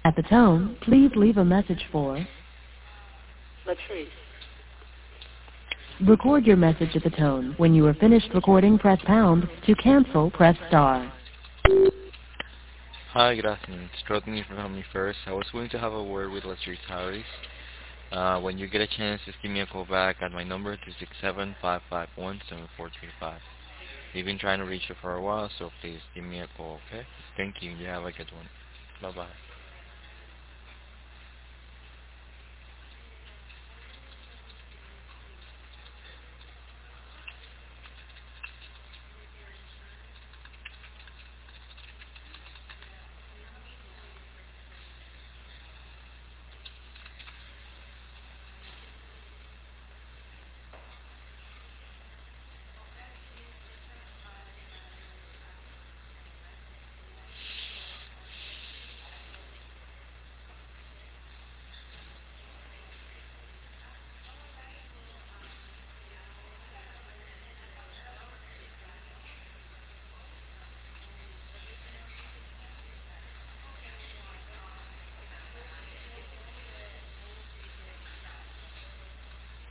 At the tone, please leave a message for... Latrice. Record your message at the tone. When you are finished recording, press pound. To cancel, press star. Hi, good afternoon. It's Rodney from Family First. I was going to have a word with Latrice Harris. When you get a chance, just give me a call back at my number, 267-551-7435. We've been trying to reach you for a while, so please give me a call, okay? Thank you. You have a good one. Bye-bye.